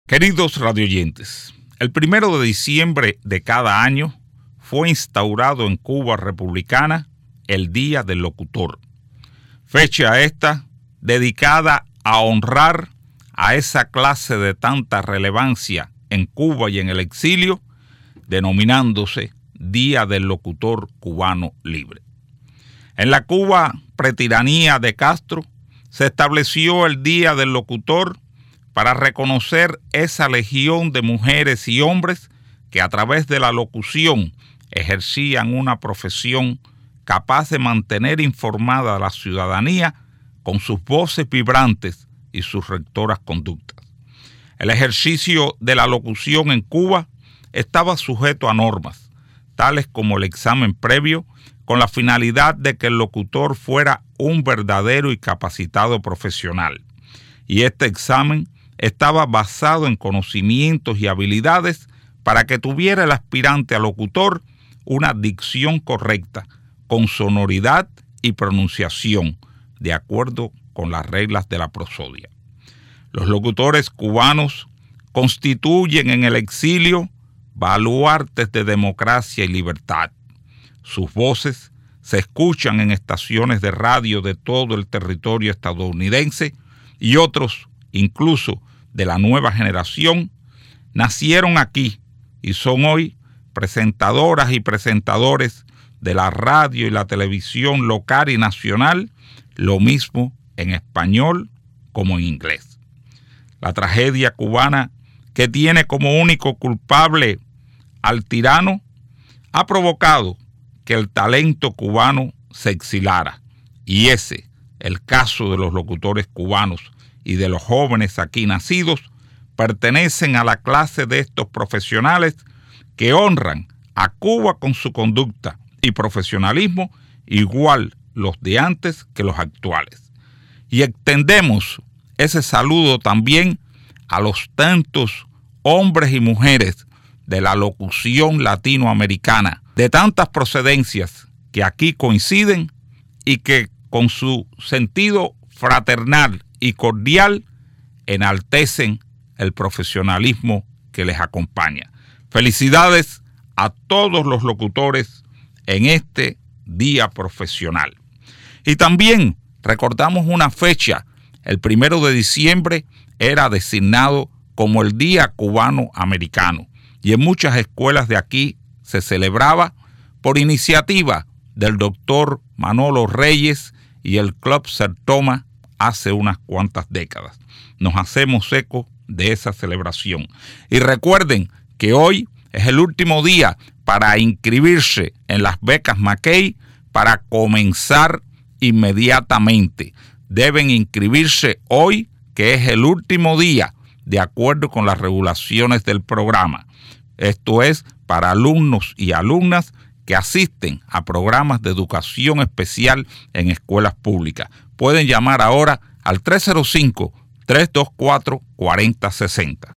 Queridos radioyentes, el 1 de diciembre de cada año fue instaurado en Cuba republicana el Día del Locutor. Fecha esta dedicada a honrar a esa clase de tanta relevancia en Cuba y en el exilio, denominándose Día del Locutor Cubano Libre. En la Cuba pretiranía de Castro se estableció el Día del Locutor para reconocer esa legión de mujeres y hombres que a través de la locución ejercían una profesión capaz de mantener informada a la ciudadanía con sus voces vibrantes y sus rectoras conductas. El ejercicio de la locución en Cuba estaba sujeto a normas, tales como el examen previo, con la finalidad de que el locutor fuera un verdadero y capacitado profesional. Y este examen estaba basado en conocimientos y habilidades para que tuviera el aspirante a locutor una dicción correcta, con sonoridad y pronunciación, de acuerdo con las reglas de la prosodia. Los locutores cubanos constituyen en el exilio baluartes de democracia y libertad. Sus voces se escuchan en estaciones de radio de todo el territorio estadounidense y otros, incluso de la nueva generación, nacieron aquí y son hoy presentadoras y presentadores de la radio y la televisión local y nacional, lo mismo en español como en inglés. La tragedia cubana, que tiene como único culpable al tirano, ha provocado que el talento cubano se exilara, y ese, el caso de los locutores cubanos y de los jóvenes aquí nacidos, pertenecen a la clase de estos profesionales que honran a Cuba con su conducta y profesionalismo, igual los de antes que los actuales. Y extendemos ese saludo también a los tantos hombres y mujeres de la locución latinoamericana, de tantas procedencias que aquí coinciden y que con su sentido fraternal y cordial enaltecen el profesionalismo que les acompaña. Felicidades a todos los locutores en este día profesional. Y también recordamos una fecha, el 1 de diciembre era designado como el Día Cubano Americano y en muchas escuelas de aquí se celebraba por iniciativa del doctor Manolo Reyes y el Club Sertoma hace unas cuantas décadas. Nos hacemos eco de esa celebración. Y recuerden que hoy es el último día para inscribirse en las becas Mackay para comenzar inmediatamente. Deben inscribirse hoy, que es el último día, de acuerdo con las regulaciones del programa. Esto es para alumnos y alumnas que asisten a programas de educación especial en escuelas públicas. Pueden llamar ahora al 305-324-4060.